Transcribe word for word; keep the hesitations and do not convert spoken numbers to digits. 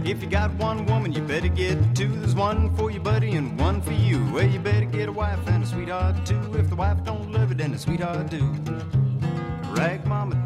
If you got one woman, you better get two. There's one for your buddy and one for you. Well, you better get a wife and a sweetheart too. If the wife don't love you, then the sweetheart do. Rag mama